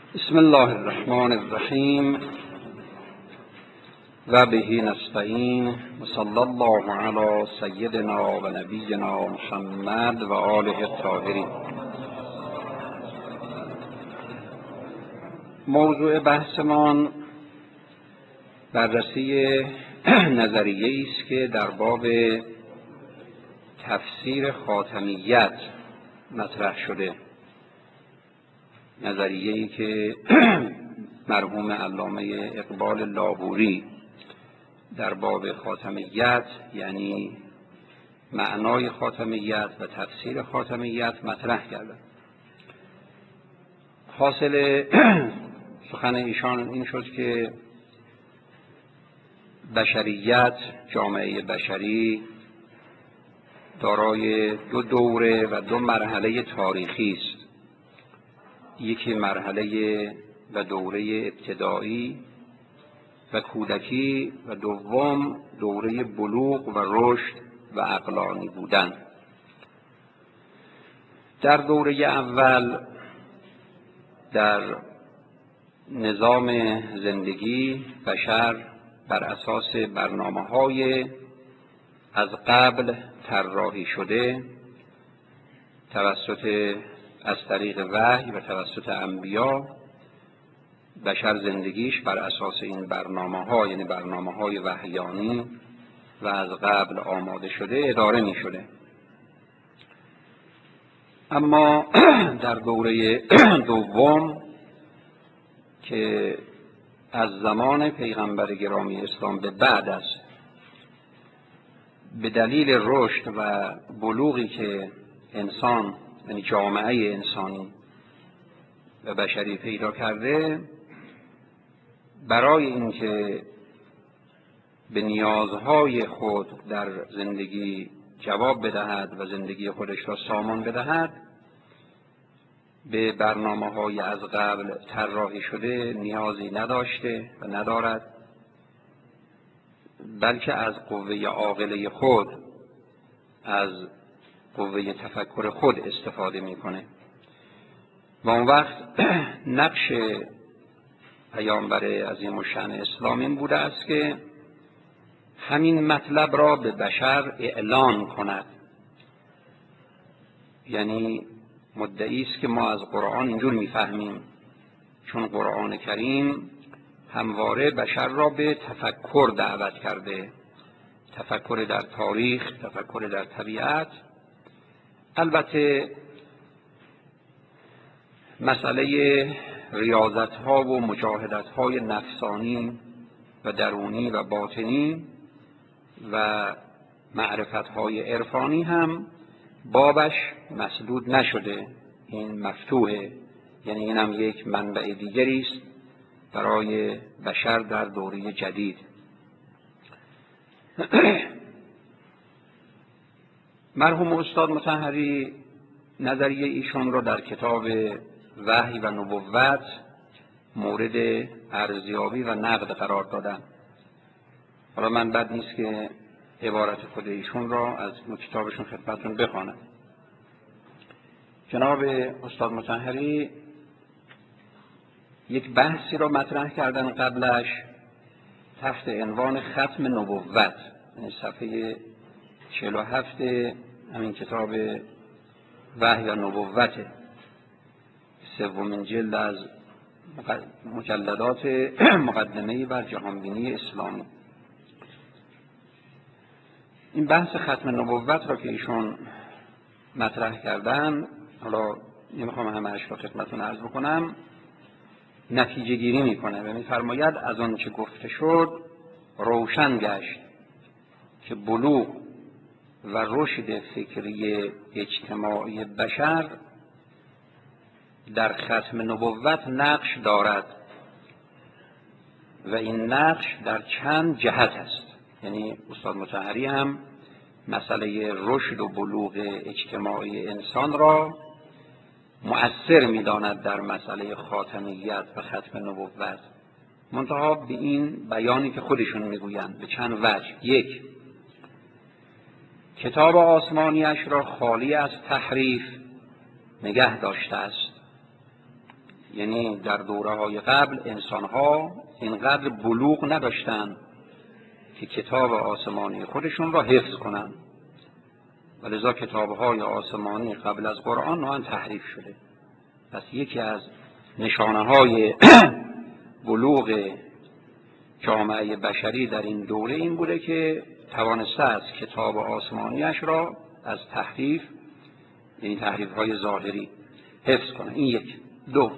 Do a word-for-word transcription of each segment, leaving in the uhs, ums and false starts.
بسم الله الرحمن الرحیم و به نستعین و صلی الله علی سیدنا و نبینا محمد و آله الطاهرین. موضوع بحثمان بررسی نظریه‌ای است که در باب تفسیر خاتمیت مطرح شده، نظریه‌ای که مرحوم علامه اقبال لاهوری در باب خاتمیت، یعنی معنای خاتمیت و تفسیر خاتمیت مطرح کردند. حاصل سخن ایشان این شد که بشریت، جامعه بشری دارای دو دوره و دو مرحله تاریخی است. یکی مرحله و دوره ابتدایی و کودکی و دوم دوره بلوغ و رشد و عقلانی بودن. در دوره اول در نظام زندگی بشر بر اساس برنامه‌های از قبل طراحی شده توسط از طریق وحی و توسط انبیا، بشر زندگیش بر اساس این برنامه‌ها، یعنی برنامه‌های وحیانی و از قبل آماده شده اداره می شده. اما در دوره دوم که از زمان پیغمبر گرامی اسلام به بعد است، به دلیل رشد و بلوغی که انسان، یعنی جامعه انسانی و بشری پیدا کرده، برای اینکه به نیازهای خود در زندگی جواب بدهد و زندگی خودش را سامان بدهد، به برنامه‌های از قبل طراحی شده نیازی نداشته و ندارد، بلکه از قوه عاقله خود، از قوه تفکر خود استفاده میکنه. و اون وقت نقش پیامبر عظیم الشأن اسلام این بوده است که همین مطلب را به بشر اعلان کند. یعنی مدعی است که ما از قرآن اینجور میفهمیم، چون قرآن کریم همواره بشر را به تفکر دعوت کرده، تفکر در تاریخ، تفکر در طبیعت. البته مسئله ریاضت ها و مجاهدت های نفسانی و درونی و باطنی و معرفت های عرفانی هم بابش مسدود نشده، این مفتوحه. یعنی این هم یک منبع دیگری است برای بشر در دوره جدید. مرحوم استاد مطهری نظریه ایشان را در کتاب وحی و نبوت مورد ارزیابی و نقد قرار دادن. حالا من بد نیست که عبارت خود ایشون را از کتابشون خدمتتون بخوانم. جناب استاد مطهری یک بحثی را مطرح کردن قبلش تحت عنوان ختم نبوت، یعنی صفحه چهل و هفت همین کتاب وحی و نبوت، سومین جلد از مجلدات مقدمه بر جهانبینی اسلامی. این بحث ختم نبوت را که ایشون مطرح کردن، حالا نمیخوام همه‌اش رو خدمتتون عرض بکنم، نتیجه گیری میکنه و میفرماید از آن چه گفته شد روشن گشت که بلوغ و رشد فکری اجتماعی بشر در ختم نبوت نقش دارد و این نقش در چند جهت است. یعنی استاد مطهری هم مسئله رشد و بلوغ اجتماعی انسان را مؤثر می‌داند در مسئله خاتمیت و ختم نبوت، منتها به این بیانی که خودشون میگویند به چند وجه. یک، کتاب آسمانیش را خالی از تحریف نگه داشته است، یعنی در دوره‌های قبل انسان‌ها اینقدر بلوغ نداشتن که کتاب آسمانی خودشون را حفظ کنن، و لذا کتاب‌های آسمانی قبل از قرآن نوعاً تحریف شده. پس یکی از نشانه‌های بلوغ جامعه بشری در این دوره این بوده که توانسته است کتاب آسمانیش را از تحریف، یعنی تحریف‌های ظاهری، حفظ کنه. این یک. دو،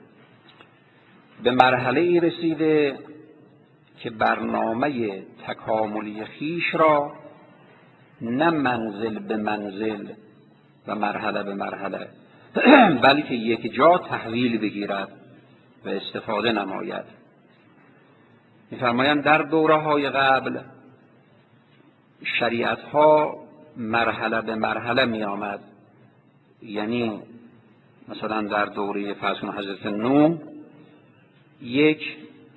به مرحله ای رسیده که برنامه تکاملی خیش را نه منزل به منزل و مرحله به مرحله بلکه یک جا تحویل بگیرد و استفاده نماید. می‌فرمایند در دوره‌های قبل شریعت‌ها مرحله به مرحله می آمد، یعنی مثلا در دوره فرض حضرت نوح یک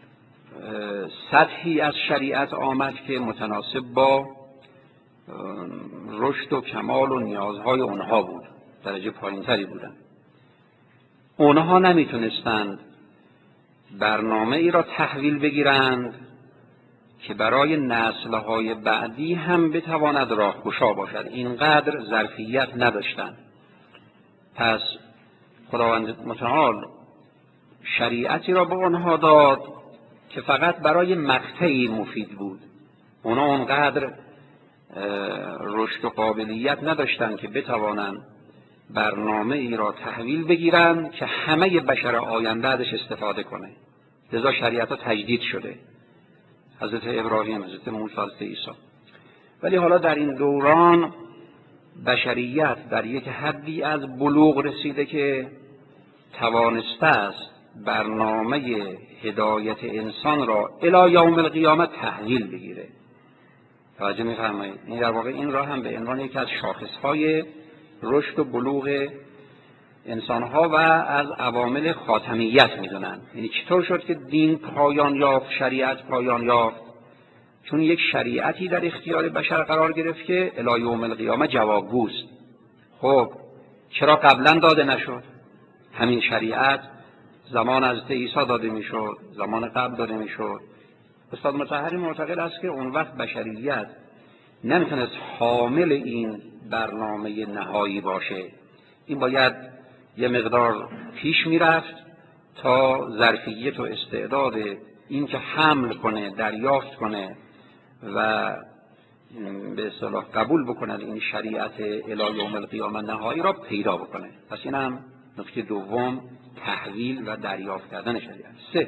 سطحی از شریعت آمد که متناسب با رشد و کمال و نیازهای اونها بود، درجه پایینتری بودن. اونها نمیتونستند برنامه ای را تحویل بگیرند که برای نسل‌های بعدی هم بتواند راهگشا باشد، اینقدر ظرفیت نداشتند. پس خداوند متعال شریعتی را به آنها داد که فقط برای مقطعی مفید بود. اونا اونقدر رشد و قابلیت نداشتند که بتوانند برنامه ای را تحویل بگیرند که همه بشر آینده ازش استفاده کنه. لذا شریعت ها تجدید شده، حضرت ابراهیم، حضرت موسی، حضرت عیسی. ولی حالا در این دوران بشریت در یک حدی از بلوغ رسیده که توانسته است برنامه هدایت انسان را الی یوم القیامه تحویل بگیره. توجه می‌فرمایید؟ این در واقع این را هم به عنوان یکی از شاخصهای رشد و بلوغ انسان‌ها و از عوامل خاتمیت می‌دونن. یعنی چطور شد که دین پایان یافت، شریعت پایان یافت؟ چون یک شریعتی در اختیار بشر قرار گرفت که الی یوم القیامه جوابگوست. خب چرا قبلا داده نشد؟ همین شریعت زمان حضرت عیسی داده میشد، زمان قبل داده میشد. استاد مطهری معتقد است که اون وقت بشریت نمیتونست حامل این برنامه نهایی باشه. این باید یه مقدار پیش میرفت تا ظرفیت و استعداد این که حمل کنه، دریافت کنه و به اصطلاح قبول بکنه این شریعت الی یوم القیامه نهایی را پیدا بکنه. پس این هم نکته دوم، تحویل و دریافت کردن شریعت. سه،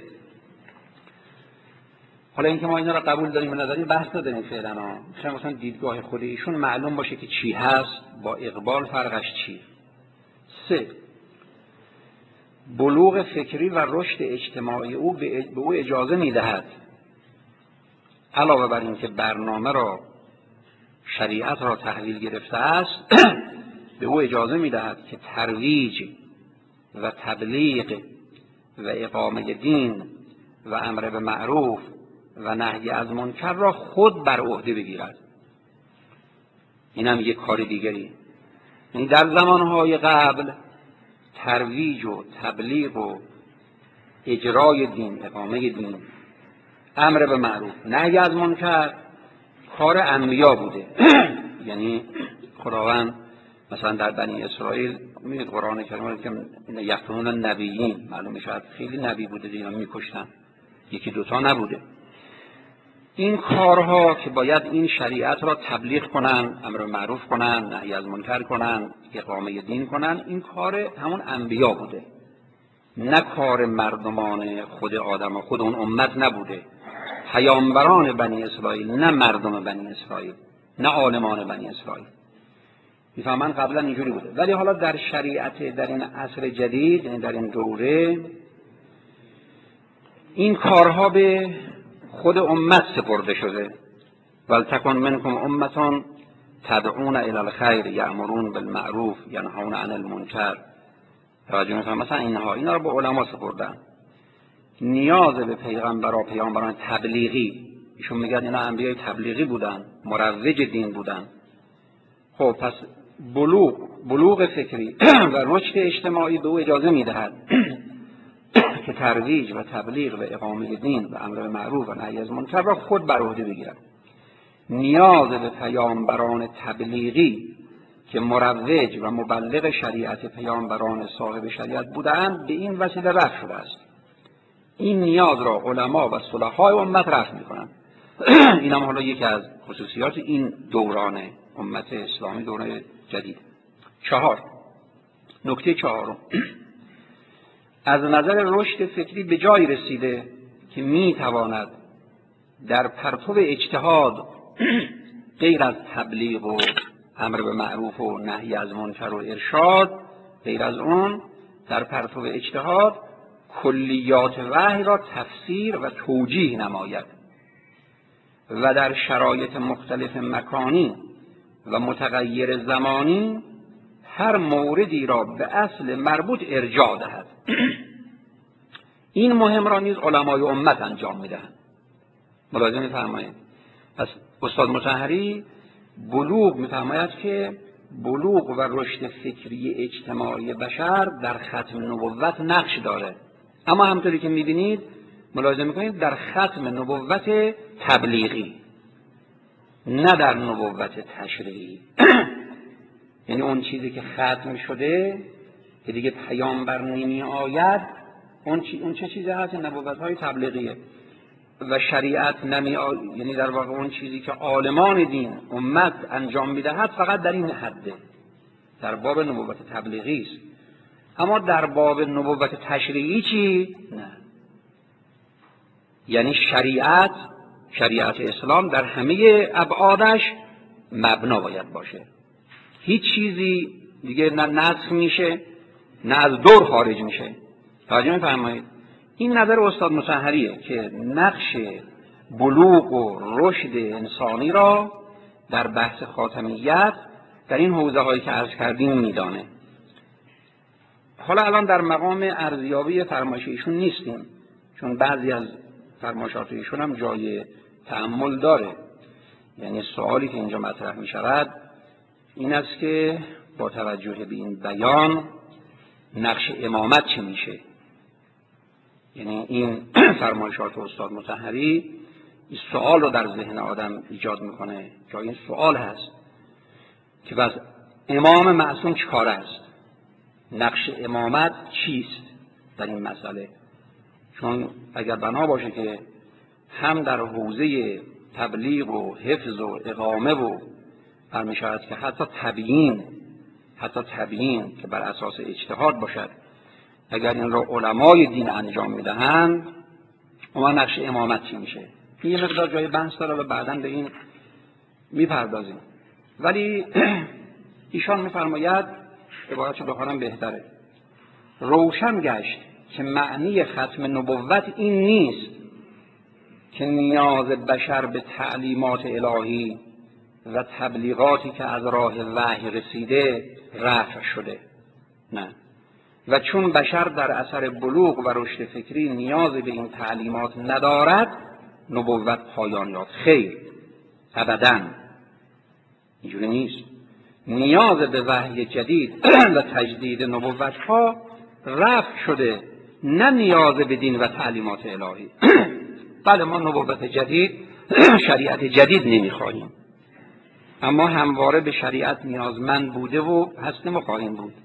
حالا اینکه ما اینا را قبول داریم و نداریم بحث نداریم فعلا ها. میخوایم مثلا دیدگاه خود ایشون معلوم باشه که چی هست، با اقبال فرقش چی. سه، بلوغ فکری و رشد اجتماعی او به او اجازه میدهد علاوه بر اینکه برنامه را، شریعت را تحویل گرفته است به او اجازه میدهد که ترویج و تبلیغ و اقامه دین و امر به معروف و نهی از منکر را خود بر عهده بگیرد. این هم یک کار دیگری. یعنی در زمانهای قبل ترویج و تبلیغ و اجرای دین، اقامه دین، امر به معروف، نهی از منکر کار انبیا بوده. یعنی خداوند مثلا در بنی اسرائیل میگه قرآن کریم که یقتلون النبیین، معلومه شاید خیلی نبی بوده دیگه میکشتن، یکی دوتا نبوده. این کارها که باید این شریعت را تبلیغ کنن، امر به معروف کنن، نهی از منکر کنن، اقامه دین کنن، این کار همون انبیا بوده، نه کار مردمان خود آدم و خود اون امت نبوده. پیامبران بنی اسرائیل، نه مردم بنی اسرائیل، نه عالمان بنی اسرائیل. میفهمن قبلا اینجوری بوده. ولی حالا در شریعت، در این عصر جدید، یعنی در این دوره، این کارها به خود امت سپرده شده. ولتکن منکم امة تدعون الی الخیر یأمرون بالمعروف ینهون عن المنکر. توجه می‌فرمایید؟ مثلا اینها اینا رو به علما سپردن. نیاز به پیغمبران، پیامبران تبلیغی، ایشون میگن اینا انبیای تبلیغی بودن، مروج دین بودن. خب پس بلوغ بلوغ فکری و رشد اجتماعی به او اجازه میدهد که ترویج و تبلیغ و اقامه دین و امر معروف و نهی از منکر را خود بر عهده بگیرد. نیاز به پیامبران تبلیغی که مروج و مبلغ شریعت پیامبران صاحب شریعت بودند به این وسیله رفع شده است. این نیاز را علما و صلحای امت رفع می‌کنند. این هم حالا یکی از خصوصیات این دوران امت اسلامی، دوران جدید. چهار، نکته چهارم، از نظر رشد فکری به جایی رسیده که می‌تواند در پرتو اجتهاد غیر از تبلیغ و امر به معروف و نهی از منکر و ارشاد، غیر از اون در پرتو اجتهاد کلیات وحی را تفسیر و توجیه نماید و در شرایط مختلف مکانی و متغیر زمانی هر موردی را به اصل مربوط ارجاع دهد. این مهم را نیز علمای امت انجام میدهند. ملاحظه می‌فرمایید. پس استاد مطهری بلوغ می‌فرماید که بلوغ و رشد فکری اجتماعی بشر در ختم نبوت نقش داره، اما همطوری که می‌بینید ملاحظه می‌کنید در ختم نبوت تبلیغی، نه در نبوت تشریعی. یعنی اون چیزی که ختم شده که دیگه پیامبر نمی آید، اون, چی، اون چه چیزی هست؟ نبوت‌های تبلیغیه. و شریعت نمی آ... یعنی در واقع اون چیزی که عالمان دین امت انجام میدهد فقط در این حده، در باب نبوت تبلیغی است. اما در باب نبوت تشریعی چی؟ نه. یعنی شریعت شریعت اسلام در همه ابعادش مبنا باید باشه. هیچ چیزی دیگه نه نسخ میشه نه از دور خارج میشه. توجه می‌فرمایید؟ این نظر استاد مطهریه که نقش بلوغ و رشد انسانی را در بحث خاتمیت در این حوزه هایی که عرض کردیم میدانه. حالا الان در مقام ارزیابی فرمایش ایشون نیستیم، چون بعضی از فرمایشات ایشون هم جای تأمل داره. یعنی سوالی که اینجا مطرح می شود این است که با توجه به این بیان نقش امامت چه میشه؟ یعنی این فرمایشات استاد مطهری این سوال رو در ذهن آدم ایجاد میکنه که این سوال هست که بس امام معصوم چه کاره است؟ نقش امامت چیست در این مسئله؟ چون اگر بنا باشه که هم در حوزه تبلیغ و حفظ و اقامه و فرمی شود که حتی تبیین حتی تبیین که بر اساس اجتهاد باشد، اگر این را علمای دین انجام میدهند، اون نقش امامت چی میشه؟ این یه مقدار جای بحث داره و بعداً به این میپردازیم. ولی ایشان میفرماید، عبارتش بخوانم بهتره، روشن گشت که معنی ختم نبوت این نیست که نیاز بشر به تعلیمات الهی و تبلیغاتی که از راه وحی رسیده رفع شده. نه. و چون بشر در اثر بلوغ و رشد فکری نیاز به این تعلیمات ندارد، نبوت پایان یافت. خیر، ابداً اینجوری نیست. نیاز به وحی جدید و تجدید نبوت ها رفع شده، نه نیاز به دین و تعلیمات الهی. بله، ما نبوت جدید شریعت جدید نمیخواهیم، اما همواره به شریعت نیازمند بوده و هستیم و خواهیم بود.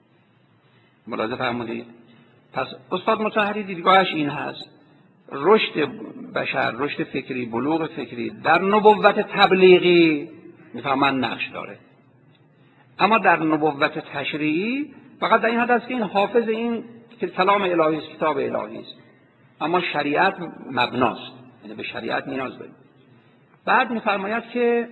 ملاحظه فرمودید؟ پس استاد مطهری دیدگاهش این هست، رشد بشر، رشد فکری، بلوغ فکری در نبوت تبلیغی میفهمن نقش داره، اما در نبوت تشریعی فقط در این حد است که این حافظ این که کلام الهی است، کتاب الهی است، اما شریعت مبناست، یعنی به شریعت نیاز داریم. بعد میفرماید که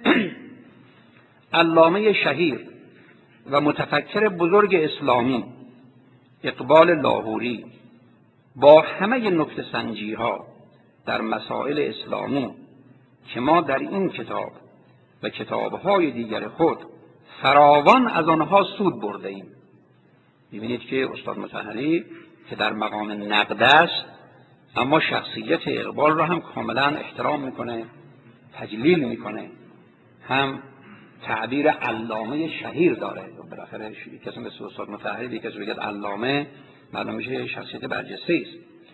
علامه شهیر و متفکر بزرگ اسلامی اقبال لاهوری با همه نکته سنجی ها در مسائل اسلامی که ما در این کتاب و کتاب‌های دیگر خود فراوان از آنها سود برده ایم. می‌بینید که استاد مطهری که در مقام نقد است، اما شخصیت اقبال را هم کاملا احترام میکنه، تجلیل میکنه، هم تعبیر علامه شهیر داره. بالاخره کسی مثل استاد مطهری، کسی بگید علامه، معلوم میشه شخصیت برجسته است.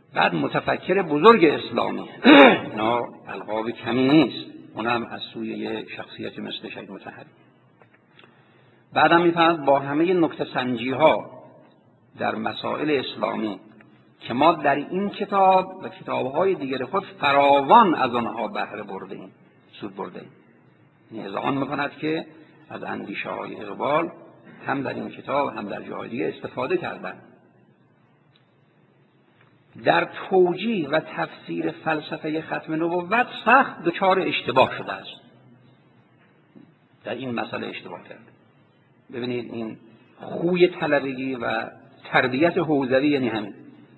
بعد متفکر بزرگ اسلامی، اینا القاب کمی نیست، اونم از سوی یه شخصیتی مثل شهید مطهری. بعدم میفهمد با همه نکته سنجی ها در مسائل اسلامی که ما در این کتاب و کتابهای دیگر خود فراوان از آنها بهره برده ایم، سود برده ایم. نیزان میکند که از اندیشه های اقبال هم در این کتاب هم در جاهای دیگه استفاده کردن. در توجیه و تفسیر فلسفه ختم نبوت سخت دچار اشتباه شده است. در این مسئله اشتباه کرده. ببینید این خوی طلبگی و تربیت حوزوی یعنی همین.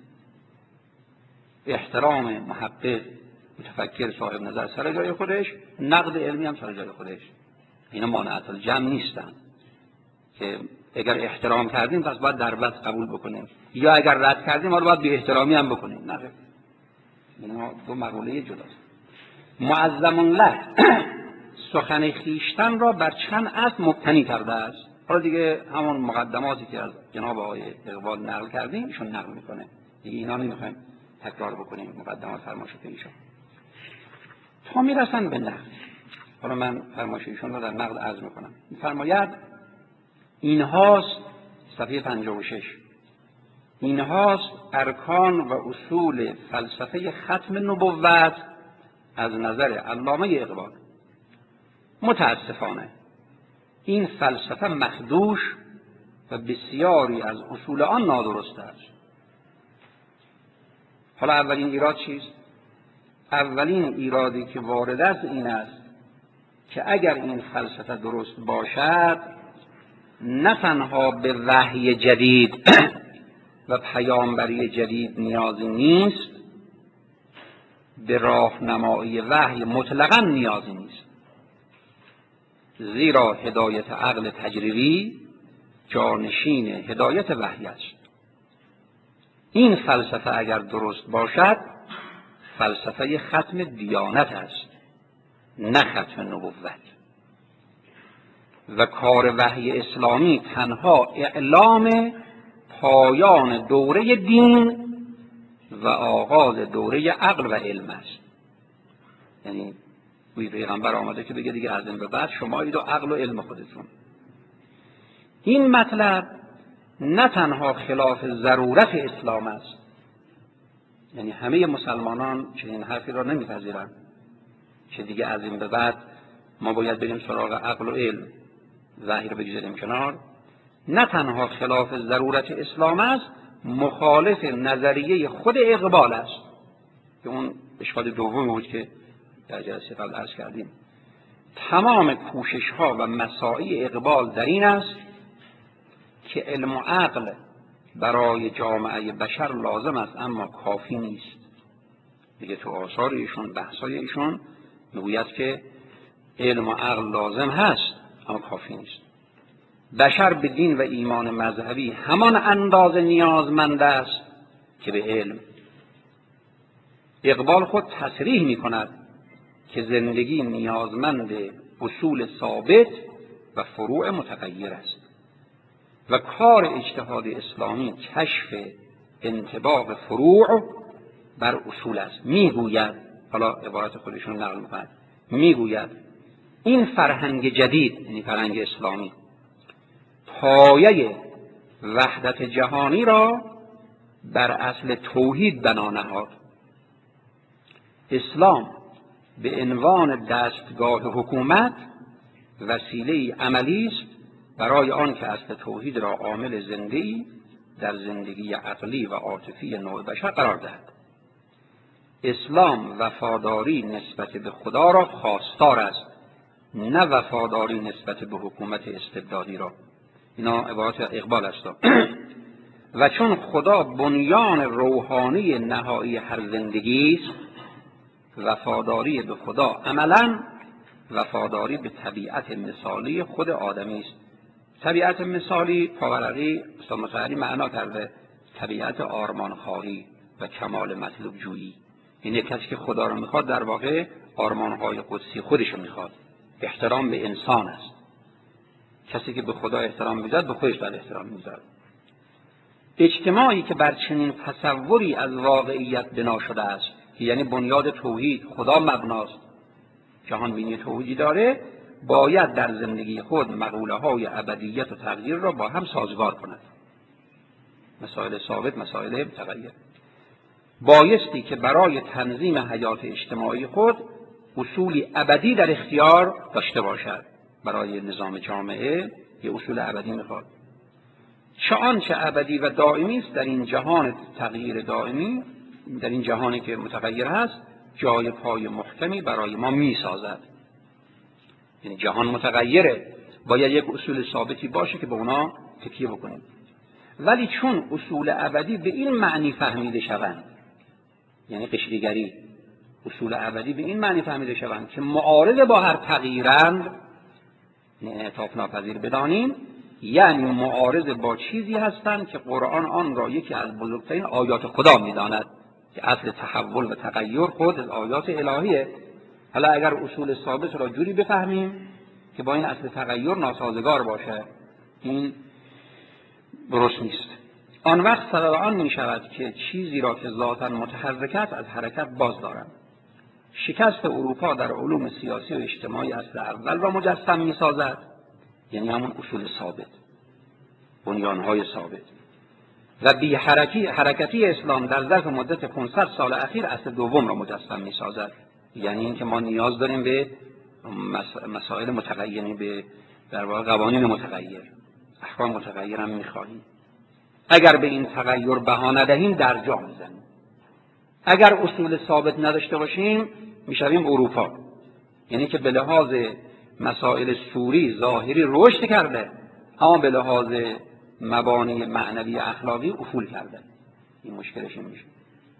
احترام محقق متفکر صاحب نظر سر جای خودش، نقد علمی هم سر جای خودش. اینا مانعات الجمع نیستن که اگر احترام کردیم پس باید در بس قبول بکنیم، یا اگر رد کردیم حالا باید بی احترامی هم بکنیم. نه، اینا دو مقوله جداست. معظم الله سخن خیشتن را بر چند اصل مبتنی کرده است. حالا دیگه همون مقدماتی که از جناب آقای اقبال نقل کردیم ایشون نقل میکنه، دیگه اینا نمیخوایم تکرار بکنیم مقدمات فرمایشات ایشون تا میرسن به نقل. حالا من فرمایش ایشون رو در نقل عرض میکنم. فرماید اینهاست، صفحه پنجاه و شش، اینهاست ارکان و اصول فلسفه ختم نبوت از نظر علامه اقبال. متاسفانه این فلسفه مخدوش و بسیاری از اصول آن نادرست است. حالا اولین ایراد چیست؟ اولین ایرادی که وارد است این است که اگر این فلسفه درست باشد نه تنها به وحی جدید و پیامبری جدید نیازی نیست، به راهنمایی وحی مطلقاً نیازی نیست، زیرا هدایت عقل تجربی جانشین هدایت وحی است. این فلسفه اگر درست باشد فلسفه ختم دیانت است، نه ختم نبوت. و کار وحی اسلامی تنها اعلام پایان دوره دین و آغاز دوره عقل و علم است. یعنی وی پیغمبر آمده که بگه دیگه از این به بعد شما اید و عقل و علم خودتون. این مطلب نه تنها خلاف ضرورت اسلام است، یعنی همه مسلمانان چنین حرفی را نمیپذیرند که دیگه از این به بعد ما باید بریم سراغ عقل و علم، وحی رو بگذاریم کنار. نه تنها خلاف ضرورت اسلام است، مخالف نظریه خود اقبال است که اون اشکال دومی بود که در جلسه قبل عرض کردیم. تمام کوشش ها و مساعی اقبال در این است که علم و عقل برای جامعه بشر لازم است اما کافی نیست. دیگه تو آثار ایشون، بحثای ایشون میگوید که علم و عقل لازم هست اما کافی نیست. بشر به دین و ایمان مذهبی همان اندازه نیازمند است که به علم. اقبال خود تصریح می کند که زندگی نیازمند اصول ثابت و فروع متغیر است و کار اجتهاد اسلامی کشف انطباق فروع بر اصول است. میگوید، حالا عبارت خودشون نقل می‌کند، میگوید این فرهنگ جدید، یعنی فرهنگ اسلامی، پایه وحدت جهانی را بر اصل توحید بنا نهاد. اسلام به عنوان دستگاه حکومت وسیله عملی است برای آن که اصل توحید را عامل زنده‌ای در زندگی عقلی و عاطفی نوع بشر قرار دهد. اسلام وفاداری نسبت به خدا را خواستار است، نه وفاداری نسبت به حکومت استبدادی را. اینا عبارات اقبال است. و چون خدا بنیان روحانی نهایی هر زندگی است، وفاداری به خدا عملاً وفاداری به طبیعت مثالی خود آدمی است. طبیعت مثالی پاورقی استاد مطهری معنا کرده طبیعت آرمانخواهی و کمال مطلوب جویی. این کسی که خدا رو میخواد در واقع آرمانهای قدسی خودش رو میخواد. احترام به انسان است. کسی که به خدا احترام میذاره به خودش باید احترام میذاره. اجتماعی که بر چنین تصوری از واقعیت بنا شده است که یعنی بنیاد توحید، خدا مبناست، جهان بینی توحیدی داره، باید در زندگی خود مقوله های ابدیت و تغییر را با هم سازگار کند. مسائل ثابت، مسائل متغیر. بایستی که برای تنظیم حیات اجتماعی خود اصولی ابدی در اختیار داشته باشد. برای نظام جامعه یه اصول ابدی میخواد. چه آنچه ابدی و دائمی است در این جهان تغییر دائمی، در این جهانی که متغیر هست، جای پای محکمی برای ما میسازد. یعنی جهان متغیره، باید یک اصول ثابتی باشه که به اونا تکیه بکنیم. ولی چون اصول ابدی به این معنی فهمیده شوند، یعنی قشریگری، اصول ابدی به این معنی فهمیده شوند که معارض با هر تغییرند، انعطاف ناپذیر بدانیم، یعنی معارض با چیزی هستند که قرآن آن را یکی از بزرگترین آیات خدا می‌داند که اصل تحول و تغییر خود از آیات الهیه. حالا اگر اصول ثابت را جوری بفهمیم که با این اصل تغییر ناسازگار باشه، این درست نیست. آن وقت سبب آن می شود که چیزی را که ذاتاً متحرکت از حرکت باز دارند. شکست اروپا در علوم سیاسی و اجتماعی اصل اول را مجسم می سازد، یعنی همون اصول ثابت، بنیانهای ثابت. و بی حرکتی, حرکتی اسلام در ظرف مدت پانصد سال اخیر اصل دوم را مجسم می سازد، یعنی اینکه ما نیاز داریم به مسائل متغیر، به در واقع قوانین متغیر، احکام متغیر هم می خواهیم. اگر به این تغییر بها ندهیم در جا میزنیم. اگر اصول ثابت نداشته باشیم میشویم اروپا، یعنی که به لحاظ مسائل سوری ظاهری رشد کرده اما به لحاظ مبانی معنوی اخلاقی افول کرده. این مشکلش این میشه.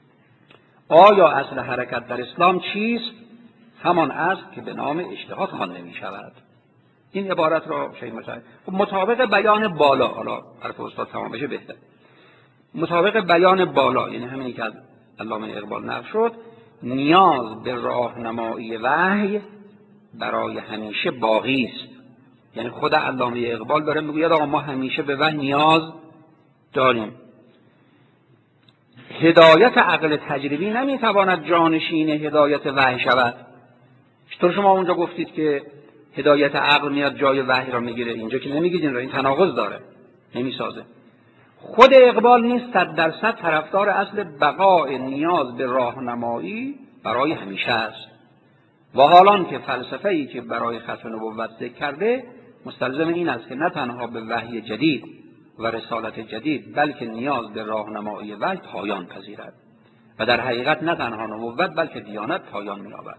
آیا اصل حرکت در اسلام چیست؟ همان است که به نام اجتهاد خوانده می شود. این عبارت را شیخ مطابق مطابق بیان بالا، حالا حرف استاد تمام بشه بهتر، مطابق بیان بالا، یعنی همینی که از علامه اقبال نقل شد، نیاز به راهنمایی وحی برای همیشه باقی است. یعنی خود علامه اقبال داره میگوید آقا ما همیشه به وحی نیاز داریم. هدایت عقل تجربی نمیتواند جانشین هدایت وحی شود. چطور شما اونجا گفتید که هدایت عقل میاد جای وحی را میگیره؟ اینجا که نمیگید، این را، این تناقض داره، نمیسازه. خود اقبال نیست صد درصد طرفدار اصل بقای نیاز به راهنمایی برای همیشه است. و حالان که فلسفه‌ای که برای ختم نبوت ذکر کرده مستلزم این است که نه تنها به وحی جدید و رسالت جدید بلکه نیاز به راهنمایی وحی پایان پذیرد و در حقیقت نه تنها نبوت بلکه دیانت پایان می‌یابد.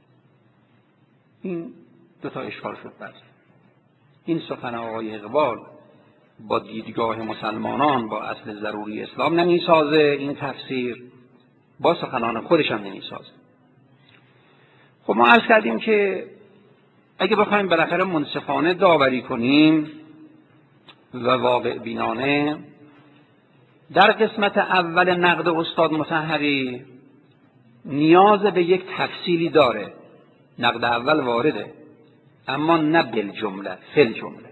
این دو تا اشکال شد. بس این سخن آقای اقبال با دیدگاه مسلمانان با اصل ضروری اسلام نمیسازه، این تفسیر با سخنان خودش هم نمیسازه. خب ما عرض کردیم که اگه بخوایم بالاخره منصفانه داوری کنیم و واقع بینانه، در قسمت اول نقد استاد مطهری نیاز به یک تفصیلی داره. نقد اول وارده اما نه بالجمله، فل جمله.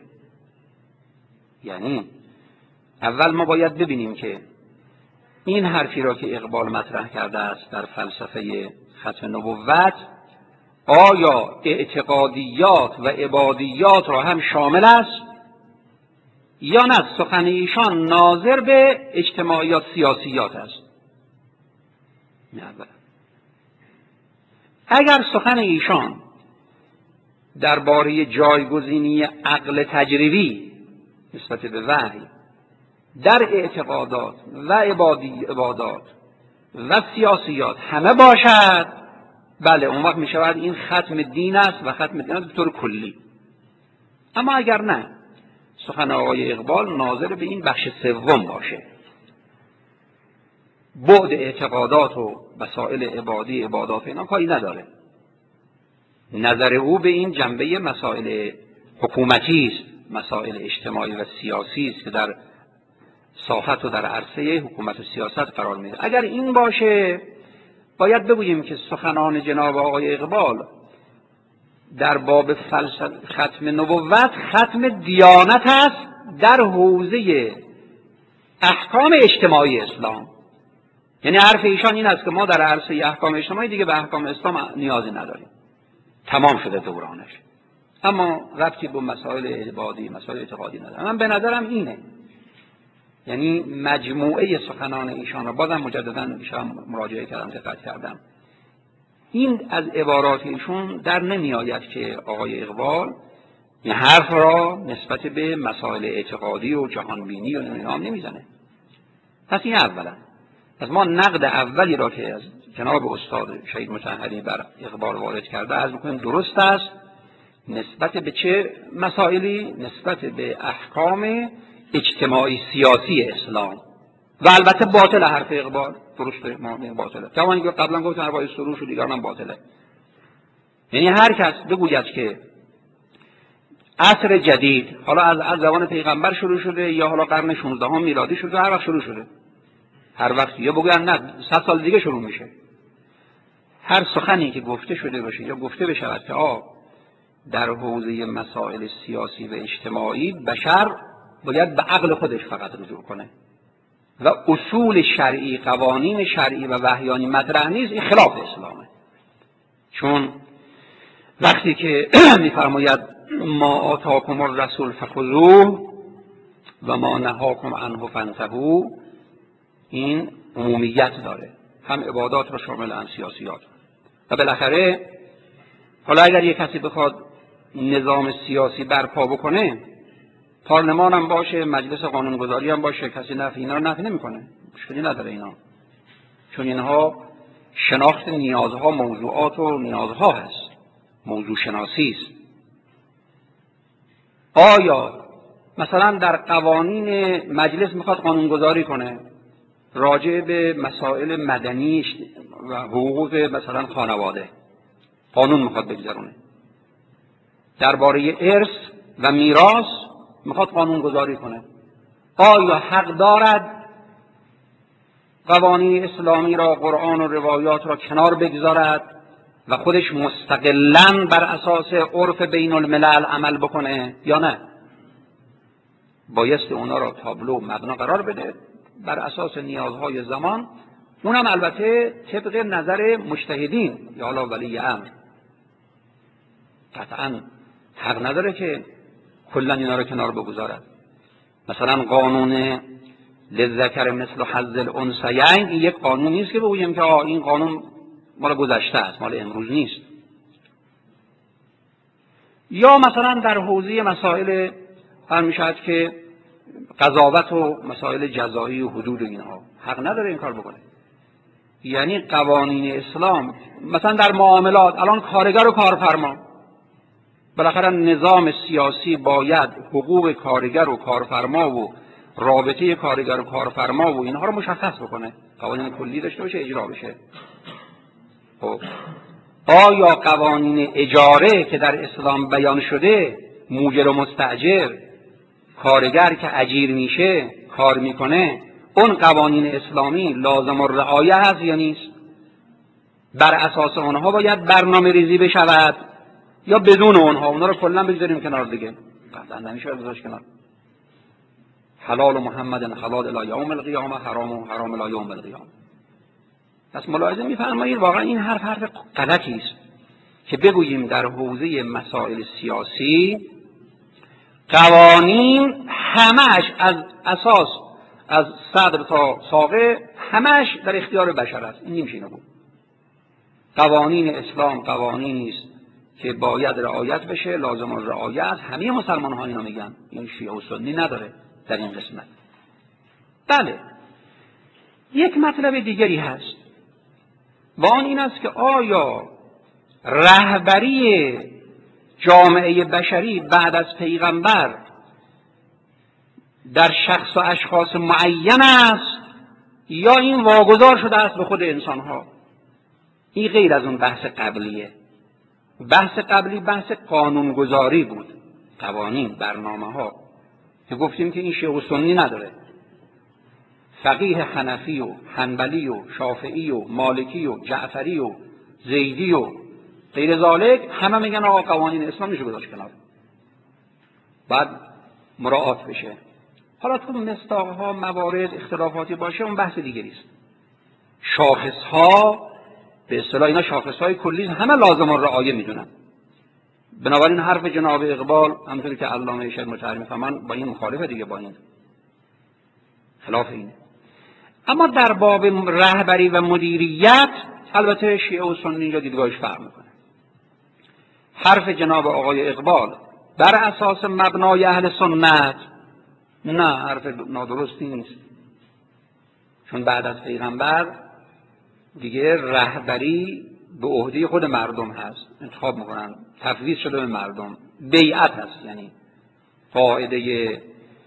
یعنی اول ما باید ببینیم که این حرفی را که اقبال مطرح کرده است در فلسفه ختم نبوت آیا اعتقادیات و عبادیات را هم شامل است یا نه سخن ایشان ناظر به اجتماعیات سیاسیات است. نه. اگر سخن ایشان درباره جایگزینی عقل تجربی نسبت به وحی در اعتقادات و عبادی عبادات و سیاسیات همه باشد، بله اون وقت می شود این ختم دین است و ختم دین است به طور کلی. اما اگر نه، سخن آقای اقبال ناظر به این بخش سوم باشه، بعد اعتقادات و مسائل عبادی عبادات اینا کاری نداره. نظر او به این جنبه مسائل حکومتی است، مسائل اجتماعی و سیاسی است که در ساحت و در عرصه حکومت و سیاست قرار می‌گیره. اگر این باشه باید بگوییم که سخنان جناب آقای اقبال در باب فلسفه ختم نبوت ختم دیانت است در حوزه احکام اجتماعی اسلام. یعنی حرف ایشان این است که ما در عرصه احکام اجتماعی دیگه به احکام اسلام نیازی نداریم، تمام شده دورانش، اما ربطی به مسائل عبادی، مسائل اعتقادی نداره. من به نظرم اینه، یعنی مجموعه سخنان ایشان را بازم مجددا ایشان مراجعه کردم، دقت کردم، این از عبارات ایشون در نمی آید که آقای اقبال این حرف را نسبت به مسائل اعتقادی و جهانبینی و اینا نمیزنه. پس این اولا. از ما نقد اولی را که از جناب استاد شهید مطهری بر اقبال وارد کرده از میکنیم درست است. نسبت به چه مسائلی؟ نسبت به احکام اجتماعی سیاسی اسلام. و البته باطل حرف اقبال، درسته، ما باطله. تمامی که قبلا گفتم روای سروش و دیگران هم باطله. یعنی هر کس بگوید که عصر جدید حالا از از زمان پیغمبر شروع شده یا حالا قرن شانزدهم میلادی شده، هر وقت شروع شده، هر وقت، یا بگوین نه صد سال دیگه شروع میشه، هر سخنی که گفته شده باشه یا گفته بشود که آ در حوزه مسائل سیاسی و اجتماعی بشر باید به عقل خودش فقط رجوع کنه و اصول شرعی، قوانین شرعی و وحیانی مطرح نیست، این خلاف اسلامه. چون وقتی که میفرماید ما آتاکم الرسول فخذوه و ما نهاکم عنه فانتهوا، این عمومیت داره، هم عبادات را شامل هم سیاسیات. و بالاخره حالا اگر یک کسی بخواد نظام سیاسی برپا بکنه، پارلمان هم باشه، مجلس قانونگذاری هم باشه، کسی نفی اینا رو نفی نمیکنه، مشکلی نداره اینا، چون اینها شناخت نیازها، موضوعات و نیازها هست، موضوع شناسی است. آیا مثلا در قوانین مجلس میخواد قانونگذاری کنه راجع به مسائل مدنی و حقوق مثلا خانواده، قانون میخواد بگذارونه، درباره ارث و میراث میخواد قانون گذاری کنه، آیا حق دارد قوانین اسلامی را، قرآن و روایات را کنار بگذارد و خودش مستقلاً بر اساس عرف بین الملل عمل بکنه یا نه؟ بایستی اونا را تابلو مبنا قرار بده بر اساس نیازهای زمان، اونم البته طبق نظر مجتهدین یا حالا ولی امر. قطعاً حق نداره که کلا اینا رو کنار بگذارد. مثلا قانون للذکر مثل حظ الانثیین، این یک قانون نیست که بگوییم که این قانون مال گذشته است، مال امروز نیست. یا مثلا در حوزه مسائل فهم میشد که قضاوت و مسائل جزایی و حدود اینها حق نداره این کار بکنه. یعنی قوانین اسلام مثلا در معاملات، الان کارگر و کارفرما، بالاخره نظام سیاسی باید حقوق کارگر و کارفرما و رابطه کارگر و کارفرما و اینها رو مشخص بکنه، قوانین کلی داشته باشه، اجرا بشه. خب آیا قوانین اجاره که در اسلام بیان شده، موجر و مستاجر، کارگر که اجیر میشه کار میکنه، اون قوانین اسلامی لازم الرعایه هست یا نیست؟ بر اساس اونها باید برنامه ریزی بشود یا بدون اونها اونها رو کلا بگذاریم کنار دیگه؟ قطعا نمیشه بذارش کنار. حلال محمد حلال الی یوم القیامه، حرام حرام الی یوم القیامه. پس ملاحظه می‌فرمایید واقعا این حرف حرف غلطی است که بگوییم در حوزه مسائل سیاسی قوانین همش از اساس از صدر تا ساقه همش در اختیار بشر است. این نمیشه اینو بود. قوانین اسلام قوانینی است که باید رعایت بشه، لازم الرعایه است. همه مسلمان ها اینو میگن، این شیعه و سنی نداره در این قسمت. بله، یک مطلب دیگری هست و آن این است که آیا رهبری جامعه بشری بعد از پیغمبر در شخص و اشخاص معین است یا این واگذار شده است به خود انسان ها؟ این غیر از اون بحث قبلیه. بحث قبلی بحث قانونگذاری بود، قوانین، برنامه ها، که گفتیم که این شیعه و سنی نداره. فقیه حنفی و حنبلی و شافعی و مالکی و جعفری و زیدی و غیر ذالک همه میگن آقا قوانین اسلام میشه گذاشت کنار، بعد مراعات بشه. حالا تو مصداق‌ها موارد اختلافاتی باشه اون بحث دیگری است. شاخص‌ها به اصطلاح اینا شاخص‌های کلی همه لازم الرعایه میدونن. بنابراین حرف جناب اقبال همونطوری که علامه شیخ مطهری میفهمن با این مخالفه دیگه، با این خلاف اینه. اما در باب رهبری و مدیریت البته شیعه و سنی اینجا دیدگاهش فرق میکنه. حرف جناب آقای اقبال بر اساس مبنای اهل سنت نه، حرف نادرستی نیست، چون بعد از پیغمبر دیگه رهبری به عهده خود مردم هست، انتخاب میکنن، تفویض شده به مردم، بیعت هست. یعنی قاعده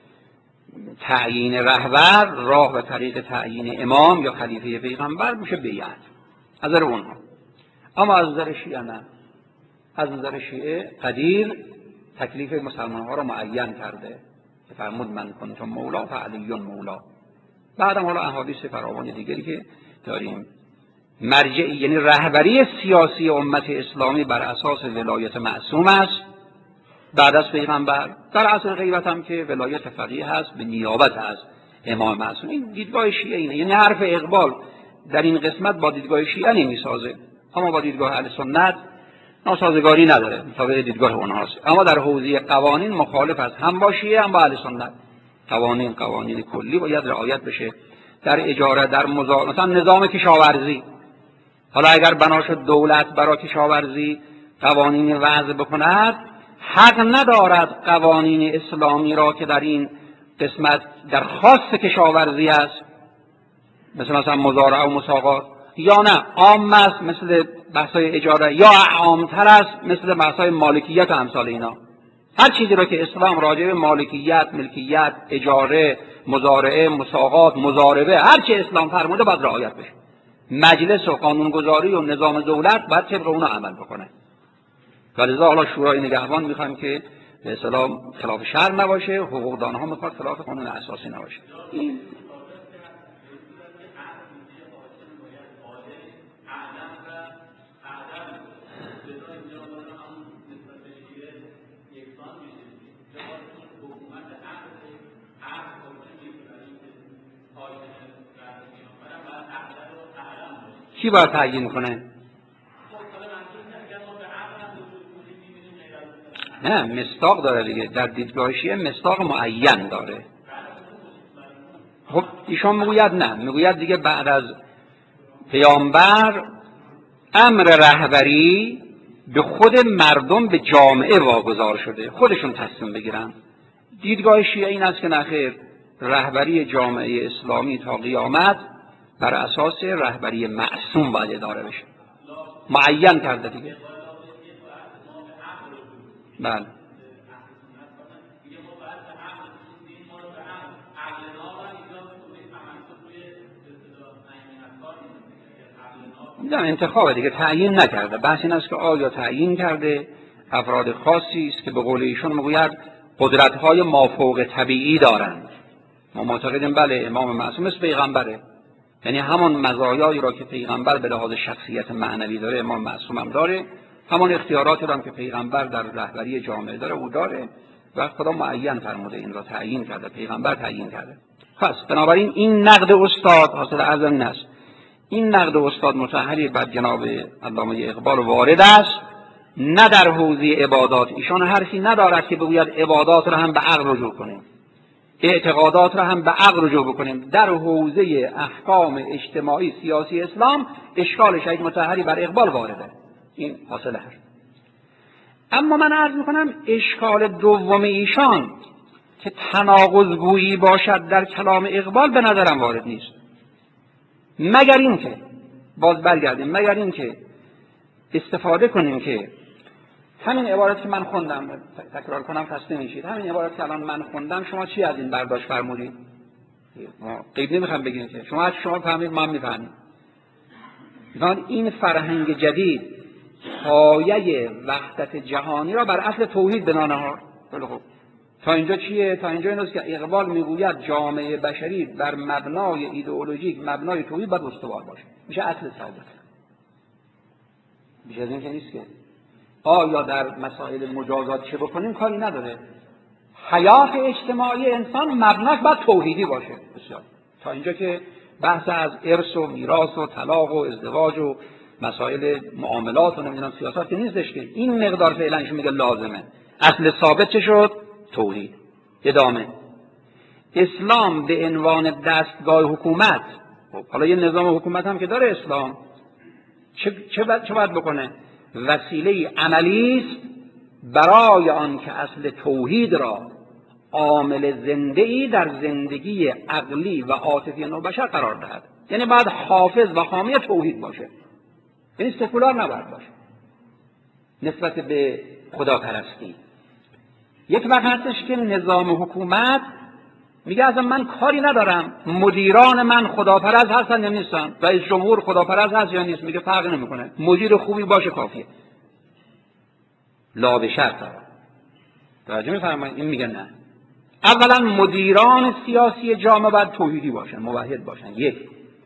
تعیین رهبر راه و طریق تعیین امام یا خلیفه پیغمبر میشه بیعت از نظر اونها. اما از نظر شیعه نه. از نظر شیعه قدیر تکلیف مسلمان ها را معین کرده که فرمود من کنتم مولا فعلیون مولا. بعدم حالا احادیث فراوان دیگری که داریم. مرجعی یعنی رهبری سیاسی امت اسلامی بر اساس ولایت معصوم است بعد از پیغمبر، در عصر غیبت هم که ولایت فقیه هست به نیابت از امام معصوم. این دیدگاه شیعه اینه. یعنی حرف اقبال در این قسمت با دیدگاه شیعه نمیسازه، اما با دیدگاه اهل سنت ناسازگاری نداره، مطابق دیدگاه اونهاست. اما در حوزه قوانین مخالف است، هم با شیعه هم با اهل سنت. قوانین قوانین کلی باید رعایت بشه. در اجاره، در مزا... مثلا نظام کشاورزی، حالا اگر بنا شد دولت برای کشاورزی قوانین وضع بکند، حق ندارد قوانین اسلامی را که در این قسمت در خاص کشاورزی است، مثل مثلا مزارعه و مساقات، یا نه عام است مثل بحث‌های اجاره، یا عامتر است مثل بحث‌های مالکیت و امثال اینا. هر چیزی را که اسلام راجع به مالکیت، ملکیت، اجاره، مزارعه، مساقات، مضاربه، هر چی اسلام فرموده باید رعایت بشه. مجلس و قانونگذاری و نظام دولت باید طبق اونها عمل بکنه. ولذا حالا شورای نگهبان میخوایم که به اصطلاح خلاف شرع نباشه، حقوقدانها میخواد خلاف قانون اساسی نباشه. این کی باید تعیین کنه؟ نه، مصداق داره دیگه. در دیدگاه شیعه مصداق معین داره. خب ایشان میگوید نه، میگوید دیگه بعد از پیامبر امر رهبری به خود مردم، به جامعه واگذار شده، خودشون تصمیم بگیرن. دیدگاه شیعه این است که نخیر، رهبری جامعه اسلامی تا قیامت بر اساس رهبری معصوم باید اداره بشه. معین کرده دیگه. بله. نه، انتخاب دیگه، تعیین نکرده. بحث این است که آیا تعیین کرده افراد خاصی است که به قول ایشون میگوید قدرت‌های مافوق طبیعی دارند. ما معتقدیم بله امام معصوم مثل پیغمبره، یعنی همون مزایایی را که پیغمبر به لحاظ شخصیت معنوی داره امام معصوم هم داره، همون اختیاراتی را که پیغمبر در رهبری جامعه داره او داره و خدا معین فرموده، این را تعیین کرده، پیغمبر تعیین کرده. پس بنابراین این نقد استاد حاصل از این است. این نقد استاد مطهری بر جناب علامه اقبال وارد است، نه در حوزه عبادات. ایشان حرفی ندارد که بگوید عبادات را هم به عقل رجوع کنیم، اعتقادات را هم به عقل رجوع بکنیم. در حوزه احکام اجتماعی سیاسی اسلام اشکال شیخ مطهری بر اقبال وارده. این حاصل هست. اما من عرض میکنم اشکال دوم ایشان که تناقض گویی باشد در کلام اقبال به نظرم وارد نیست، مگر این که باز برگردیم، مگر این که استفاده کنیم که همین عبارت که من خوندم، تکرار کنم خسته میشید، همین عبارت که الان من خوندم شما چی از این برداشت فرمودید؟ ما غیب نمیخوام بگیم که شما از شما فهمید ما هم میفهمیم. این فرهنگ جدید پایه وحدت جهانی را بر اصل توحید بنا نهاد. خیلی خوب، تا اینجا چیه؟ تا اینجا این است که اقبال میگوید جامعه بشری بر مبنای ایدئولوژیک، مبنای توحید باید استوار باشه، میشه اصل ثابت. بیش از این که نیست که آیا در مسائل مجازات چه بکنیم کاری نداره. حیات اجتماعی انسان مبناش باید توحیدی باشه. بسیار تا اینجا که بحث از ارث و میراث و طلاق و ازدواج و مسائل معاملات و نمیدونم سیاست که نیستش که این مقدار فعلا ایشون میگه لازمه. اصل ثابت چه شد؟ توحید. ادامه اسلام به عنوان دستگاه حکومت. خب حالا یه نظام حکومت هم که داره اسلام، چه چه باید, چه باید بکنه؟ وسیله عملی است برای آن که اصل توحید را عامل زنده‌ای در زندگی عقلی و عاطفی نوبشر قرار دهد. یعنی باید حافظ و حامی توحید باشه، یعنی سکولار نباید باشه نسبت به خداپرستی. یک وقت هستش که نظام حکومت میگه اصلا من کاری ندارم مدیران من خداپرست هستن یا نیستن، رئیس جمهور خداپرست هست یا نیست، میگه فرق نمیکنه، مدیر خوبی باشه کافیه، لا به شرط. توجه می‌فرمایید؟ این میگه نه، اولا مدیران سیاسی جامعه باید توحیدی باشن، موحد باشن. یک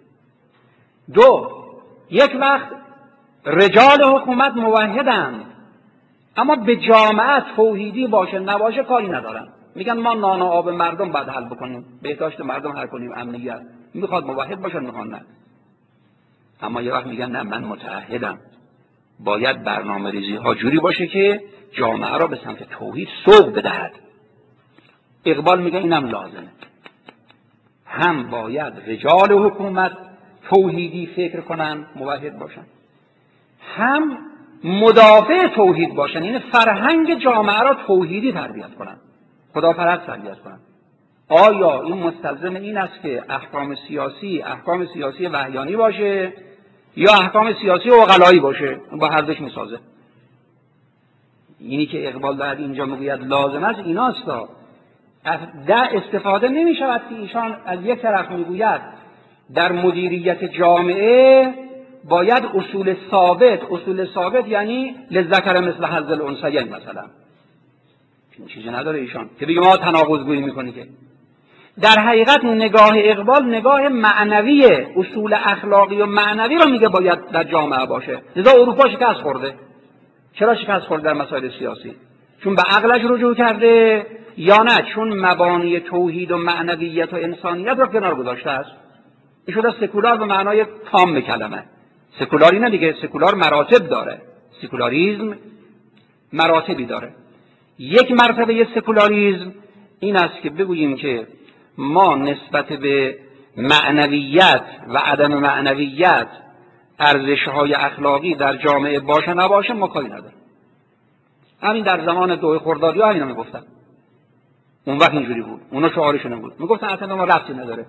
دو یک وقت رجال حکومت موحدن اما به جامعه توحیدی باشه نباشه کاری ندارن، میگن ما نان و آب مردم باید حل بکنیم، بهداشت مردم حل کنیم، امنیت. میخواد موحد باشن میخواد نه. اما یه وقت میگن نه من متعهدم، باید برنامه ریزی ها جوری باشه که جامعه را به سمت توحید سوق بدهد. اقبال میگه اینم لازمه، هم باید رجال حکومت توحیدی فکر کنن موحد باشن، هم مدافع توحید باشن، یعنی فرهنگ جامعه را توحیدی تربیت کنن، خداپرست تربیت کنن. آیا این مستلزم این است که احکام سیاسی احکام سیاسی وحیانی باشه یا احکام سیاسی عقلایی باشه؟ با هر دوش میسازه. اینی که اقبال دارد اینجا میگوید لازم است ایناست. در استفاده نمی شود که ایشان از یک طرف میگوید در مدیریت جامعه باید اصول ثابت، اصول ثابت یعنی للذکر مثل حظ الانثیین مثلا، این چیزی نداره ایشان که بگه ما تناقض گویی میکنی. که در حقیقت نگاه اقبال نگاه معنوی، اصول اخلاقی و معنوی رو میگه باید در جامعه باشه. لذا اروپا شکست خورده. چرا شکست خورده در مسائل سیاسی؟ چون به عقلش رجوع کرده یا نه چون مبانی توحید و معنویت و انسانیت رو کنار گذاشته است؟ این شده سکولار به معنای تام کلمه. سکولاری نه دیگه، سکولار مراتب داره، سکولاریزم مراتبی داره. یک مرتبه سکولاریزم این است که بگوییم که ما نسبت به معنویت و عدم معنویت ارزش‌های اخلاقی در جامعه باشه نباشه ما کاری نداریم. همین در زمان دوی خردادی ها همینا میگفتن، اون وقت اینجوری بود، اونا شعارشون بود، میگفتن اصلا ما ربطی نداره.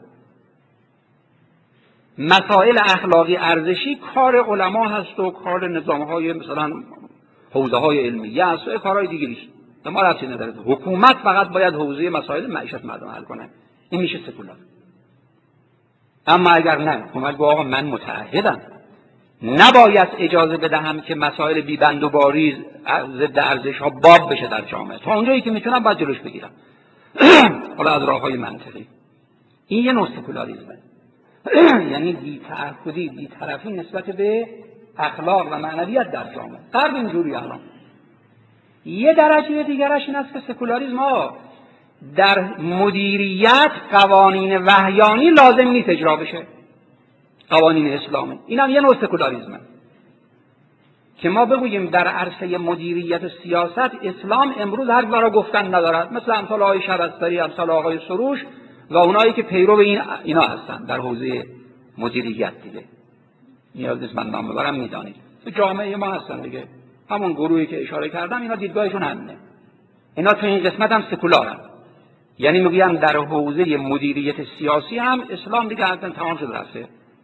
مسائل اخلاقی ارزشی کار علما هست و کار نظام‌های مثلا حوزه‌های علمیه است و کارهای دیگری است، ما ربطی نداره. حکومت فقط باید حوزه مسائل معیشت مردم حل کنه، این میشه سکولار. اما اگر نه حکومت گفت آقا من متعهدم نباید اجازه بدهم که مسائل بی‌بند و باریز ضد ارزش‌ها باب بشه در جامعه، تا اونجایی که میتونم باید جلوش بگیرم حالا از راه‌های منطقی. این یه نوع سکولاریسمه یعنی بی‌تعهدی، بی‌طرفی نسبت به اخلاق و معنویت در جامعه. غرب اینجوری الان. یه درجه دیگرش این است که سکولاریسم ها در مدیریت قوانین وحیانی لازم نیست اجرا بشه، قوانین اسلامی. این هم یه نوع سکولاریسمه که ما بگوییم در عرصه مدیریت و سیاست اسلام امروز حرف برای گفتن ندارد، مثل امثال آقای شبستری، امثال آقای سروش و اونایی که پیرو این اینا هستن در حوزه مدیریت دیگه. نیاز نیست من نام ببرم، میدانید تو جامعه ما هستن دیگه، همون گروهی که اشاره کردم اینا دیدگاهشون همینه. اینا تو این قسمت هم سکولارن، یعنی میگویم در حوزه مدیریت سیاسی هم اسلام دیگه اصلا تمام شده رفته.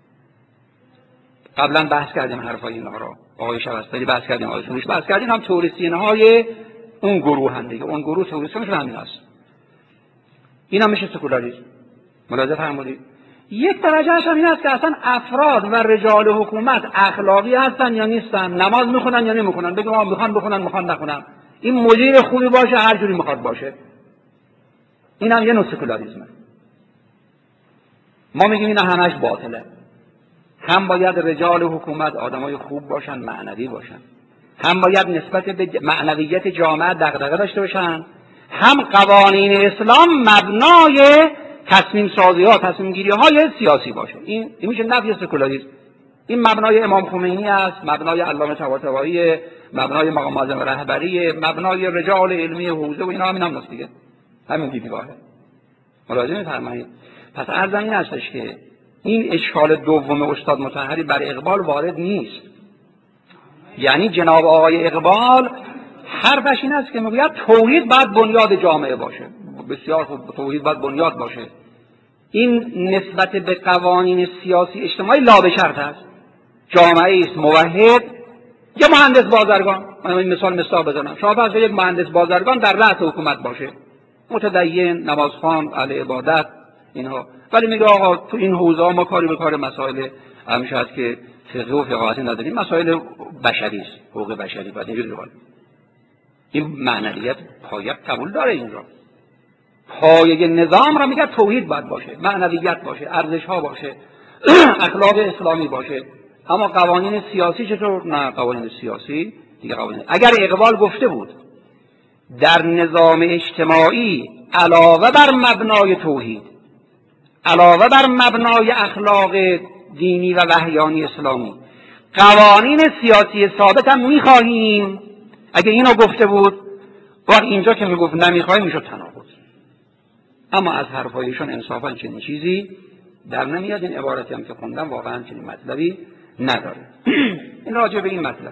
قبلا بحث کردیم حرفای اینا رو، آقای شبستری بحث کردیم، آقای سروش بحث کردیم، هم تئوریسین‌های اون گروه هم دیگه، اون گروه تئوریسینش همین است. اینا میشه سکولاریسم. ملاحظه فرمودید؟ یک درجهش هم این است که اصلا افراد و رجال حکومت اخلاقی هستن یا نیستن، نماز میخونن یا نمیخونن، بگم آقا میخوان بخونن میخوان نخونن، این مدیر خوبی باشه هر جوری میخواد باشه، این هم یه نوع سکولاریسمه. ما میگیم اینا همش باطله. هم باید رجال حکومت آدمای خوب باشن، معنوی باشن، هم باید نسبت به معنویت جامعه دغدغه داشته باشن، هم قوانین اسلام مبنای تصمیم سازی ها، تصمیم گیری های سیاسی باشه. این این میشه نفی سکولاریسم. این مبنای امام خمینی است، مبنای علامه طباطبایی، مبنای مقام معظم رهبری، مبنای رجال علمی حوزه و اینا همین هم است دیگه. همین دیدگاهه. مراجعه می‌فرمایید. پس عرضم این هستش که این اشکال دوم استاد مطهری بر اقبال وارد نیست. یعنی جناب آقای اقبال حرفش این است که میگوید توحید باید بنیاد جامعه باشه. بسیار خوب، توحید باید بنیاد باشه. این نسبت به قوانین سیاسی اجتماعی لا به شرط است. جامعه است موحد، یه مهندس بازرگان، من این مثال مثال بزنم، شما فرض یک مهندس بازرگان در رأس حکومت باشه، متدین، نمازخوان، اهل عبادت اینها، ولی میگه آقا تو این حوزه ما کاری به کار مسائل همیشه هست که فقه و فقاهت نداریم، مسائل بشری است، حقوق بشری باید اینجوری باشه. این معنویت پایه قبول داره. این را پایه نظام را میگه توحید باید باشه، معنویت باشه، ارزش ها باشه، اخلاق اسلامی باشه. اما قوانین سیاسی چطور؟ نه، قوانین سیاسی دیگه قوانین. اگر اقبال گفته بود در نظام اجتماعی علاوه بر مبنای توحید، علاوه بر مبنای اخلاق دینی و وحیانی اسلامی، قوانین سیاسی ثابت هم میخواهیم، اگه اینو گفته بود، وقت اینجا که میگفت نمیخواهیم میشد تناقض. اما از حرفایشون انصافا چنین چیزی در نمیاد. این عبارتی هم که خوندم واقعا چنین مطلبی نداره. این راجع به این مطلب.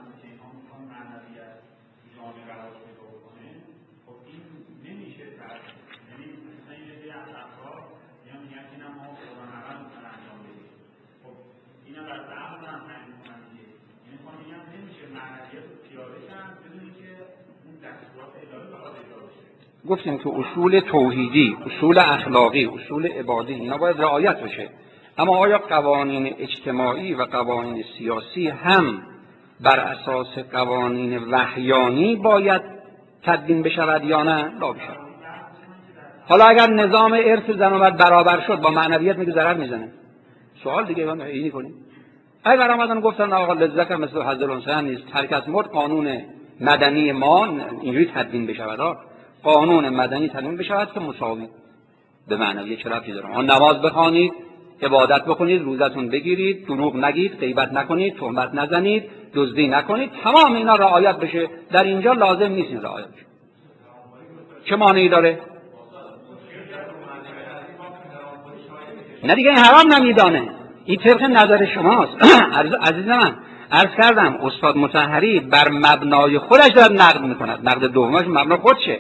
گفتیم که اصول توحیدی، اصول اخلاقی، اصول عبادی اینا باید رعایت بشه. اما آیا قوانین اجتماعی و قوانین سیاسی هم بر اساس قوانین وحیانی باید تدوین بشود یا نه؟ لا بشود. حالا اگر نظام ارث زن و مرد برابر شد با معنویت میگه ضرر میزنه. سوال دیگه من اینی کنیم. اگر آمدن گفتن آقا لذت مثل حظ الانثیین نیست، هر کس مرد، قانون مدنی ما اینجوری تدوین بشود، قانون مدنی تدوین بشود که مساوی به معنویت چه ربطی داره؟ آن نماز بخوانید، عبادت بکنید، روزتون بگیرید، دروغ نگید، غیبت نکنید، تهمت نزنید، دزدی نکنید، تمام اینا رعایت بشه. در اینجا لازم نیست این رعایت بشه. چه مانعی داره؟ نه دیگه این حرام نمیدانه. این طبق نظر شماست. عزیز من عرض کردم استاد مطهری بر مبنای خودش داره نقد میکند. نقد دومش مبنا خودشه.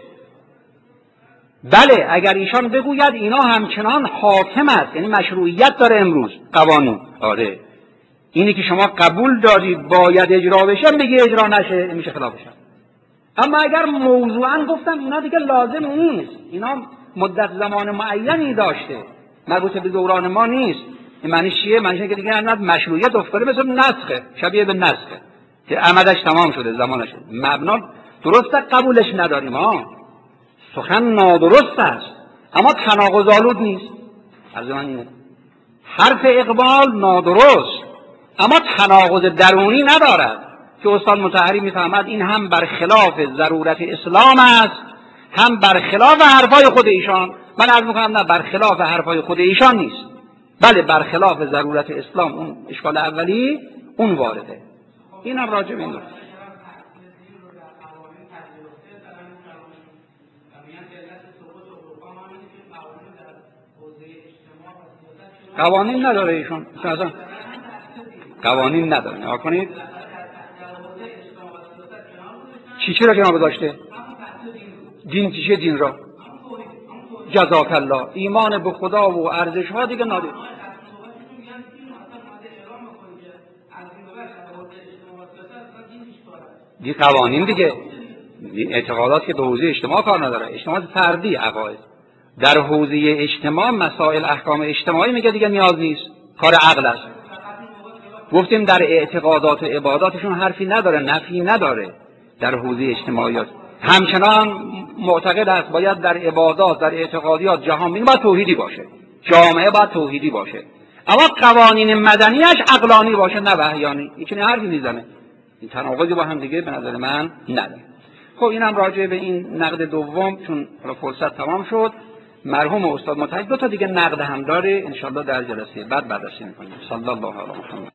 بله اگر ایشان بگوید اینا همچنان حاکم است، یعنی مشروعیت داره امروز قوانین، آره اینی که شما قبول دارید باید اجرا بشه، بگی اجرا نشه میشه خلافش. اما اگر موضوعا گفتم اینا دیگه لازم نیست، اینا مدت زمان معینی داشته، مربوط به دوران ما نیست. این معنی چیه؟ معنی که دیگه انقدر مشروعیت افتاده، مثل نسخه، شبیه به نسخه که عمدش تمام شده، زمانش مبنا درسته، قبولش نداریم ها، سخن نادرست است اما تناقض آلود نیست. از من اینه حرف اقبال نادرست اما تناقض درونی ندارد که استاد مطهری میفهمد این هم برخلاف ضرورت اسلام است، هم برخلاف حرفای خود ایشان. من عرض میکنم نه، برخلاف حرفای خود ایشان نیست، بله برخلاف ضرورت اسلام، اون اشکال اولی اون وارده. این هم راجع به این دوست. قوانین نداره ایشون، اصلا قوانین نداره. نگاه کنید چی چی را که ما گذاشته؟ دین چیه؟ دین را جزاک الله، ایمان به خدا و ارزش ها دیگه نادید. دی قوانین دیگه، اعتقادات که به حوزه اجتماع کار نداره، اجتماع فردی عقاید. در حوزه اجتماع مسائل احکام اجتماعی میگه دیگه نیاز نیست، کار عقل است. گفتیم در اعتقادات و عباداتشون حرفی نداره، نفی نداره. در حوزه اجتماعیات همچنان معتقد است باید در عبادات، در اعتقادیات جهان بینی باید توحیدی باشه، جامعه باید توحیدی باشه، اما قوانین مدنیش عقلانی باشه نه وحیانی. این چنین حرفی میزنه. این تناقضی با هم دیگه به نظر من نداره. خب اینم راجع به این نقد دوم، چون فرصت تمام شد. مرحوم استاد متحد دو تا دیگه نقد هم داره، انشالله در جلسه بعد بررسی میکنیم. صلی الله علیه و محمد.